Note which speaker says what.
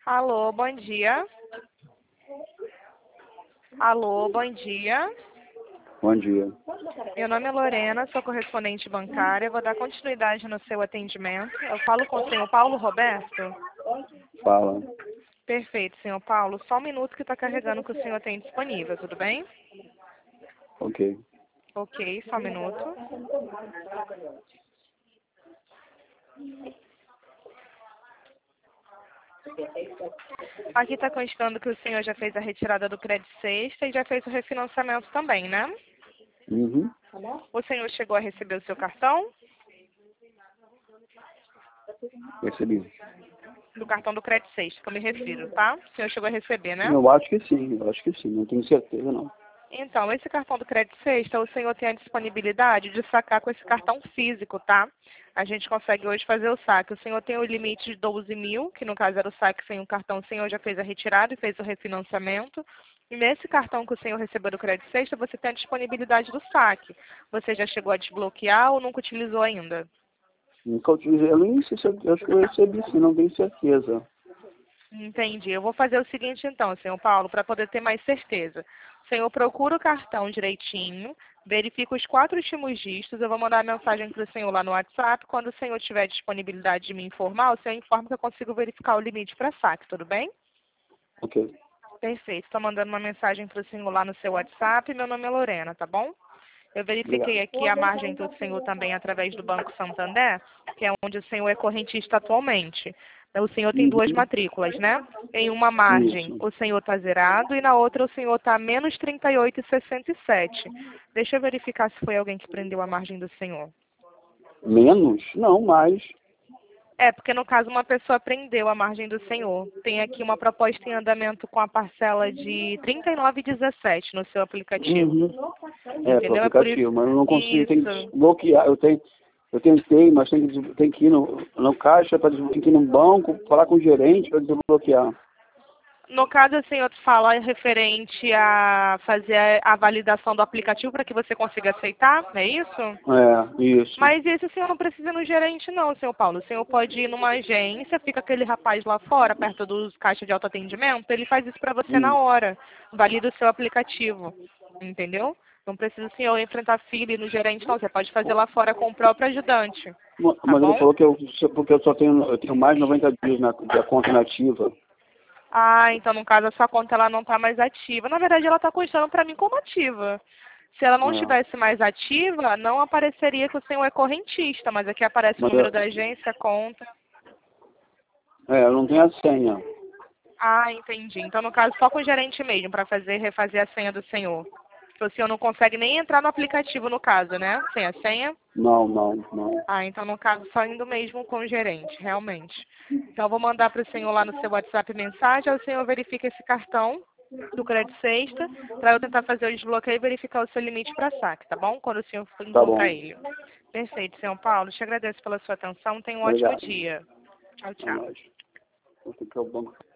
Speaker 1: Alô, bom dia. Alô, bom dia.
Speaker 2: Bom dia.
Speaker 1: Meu nome é Lorena, sou correspondente bancária. Vou dar continuidade no seu atendimento. Eu falo com o senhor Paulo Roberto?
Speaker 2: Fala.
Speaker 1: Perfeito, senhor Paulo. Só um minuto que está carregando que o senhor tem disponível, tudo bem?
Speaker 2: Ok.
Speaker 1: Ok, só um minuto. Aqui está constando que o senhor já fez a retirada do crédito sexta e já fez o refinanciamento também, né?
Speaker 2: Uhum.
Speaker 1: O senhor chegou a receber o seu cartão?
Speaker 2: Percebi.
Speaker 1: Do cartão do crédito sexta, que eu me refiro, tá? O senhor chegou a receber, né?
Speaker 2: Eu acho que sim, não tenho certeza não.
Speaker 1: Então, esse cartão do crédito sexta, o senhor tem a disponibilidade de sacar com esse cartão físico, tá? A gente consegue hoje fazer o saque. O senhor tem o limite de 12 mil, que no caso era o saque sem o cartão, o senhor já fez a retirada e fez o refinanciamento. E nesse cartão que o senhor recebeu do crédito sexta, você tem a disponibilidade do saque. Você já chegou a desbloquear ou nunca utilizou ainda?
Speaker 2: Nunca utilizei. Eu nem sei se eu acho que eu recebi sim, não tenho certeza.
Speaker 1: Entendi. Eu vou fazer o seguinte então, senhor Paulo, para poder ter mais certeza. O senhor procura o cartão direitinho, verifica os 4 últimos dígitos, eu vou mandar a mensagem para o senhor lá no WhatsApp. Quando o senhor tiver disponibilidade de me informar, o senhor informa que eu consigo verificar o limite para saque, tudo bem?
Speaker 2: Ok.
Speaker 1: Perfeito. Estou mandando uma mensagem para o senhor lá no seu WhatsApp. Meu nome é Lorena, tá bom? Eu verifiquei
Speaker 2: Obrigado.
Speaker 1: aqui a margem do senhor também através do Banco Santander, que é onde o senhor é correntista atualmente. O senhor tem 2
Speaker 2: Uhum.
Speaker 1: matrículas, né? Em uma margem
Speaker 2: Isso.
Speaker 1: o senhor está zerado e na outra o senhor está menos 38,67. Deixa eu verificar se foi alguém que prendeu a margem do senhor.
Speaker 2: Menos? Não, mais.
Speaker 1: É, porque no caso uma pessoa prendeu a margem do senhor. Tem aqui uma proposta em andamento com a parcela de 39,17 no seu aplicativo.
Speaker 2: Uhum. É, pro
Speaker 1: Entendeu? É por isso.
Speaker 2: aplicativo, mas eu não consigo, tem que
Speaker 1: Isso.
Speaker 2: desbloquear. Eu tentei, mas tem que ir no caixa, tem que ir no banco, falar com o gerente para desbloquear.
Speaker 1: No caso, o senhor fala referente a fazer a validação do aplicativo para que você consiga aceitar, é isso?
Speaker 2: É, isso.
Speaker 1: Mas esse o senhor não precisa ir no gerente não, senhor Paulo. O senhor pode ir numa agência, fica aquele rapaz lá fora, perto dos caixas de autoatendimento, ele faz isso para você na
Speaker 2: Hum.
Speaker 1: hora, valida o seu aplicativo, entendeu? Não precisa o senhor enfrentar fila e ir no gerente não, você pode fazer lá fora com o próprio ajudante, tá
Speaker 2: Mas ele
Speaker 1: bom?
Speaker 2: falou que porque eu tenho mais de 90 dias da conta inativa.
Speaker 1: Ah, então no caso a sua conta ela não está mais ativa. Na verdade ela está constando para mim como ativa. Se ela não
Speaker 2: É.
Speaker 1: estivesse mais ativa, não apareceria que o senhor é correntista, mas aqui aparece o
Speaker 2: Mas
Speaker 1: número da agência, a conta.
Speaker 2: eu não tenho a senha.
Speaker 1: Ah, entendi. Então no caso só com o gerente mesmo para refazer a senha do senhor. Que o senhor não consegue nem entrar no aplicativo no caso, né? Sem a senha.
Speaker 2: Não, não, não.
Speaker 1: Ah, então no caso só indo mesmo com o gerente, realmente. Então eu vou mandar para o senhor lá no seu WhatsApp mensagem, aí o senhor verifica esse cartão do crédito sexta, para eu tentar fazer o desbloqueio e verificar o seu limite para saque, tá bom? Quando o senhor for
Speaker 2: Tá
Speaker 1: encontrar
Speaker 2: bom.
Speaker 1: ele. Perfeito, senhor Paulo. Te agradeço pela sua atenção. Tenha um ótimo
Speaker 2: Obrigado.
Speaker 1: dia. Tchau,
Speaker 2: É
Speaker 1: tchau.
Speaker 2: nóis. Vou ficar o banco.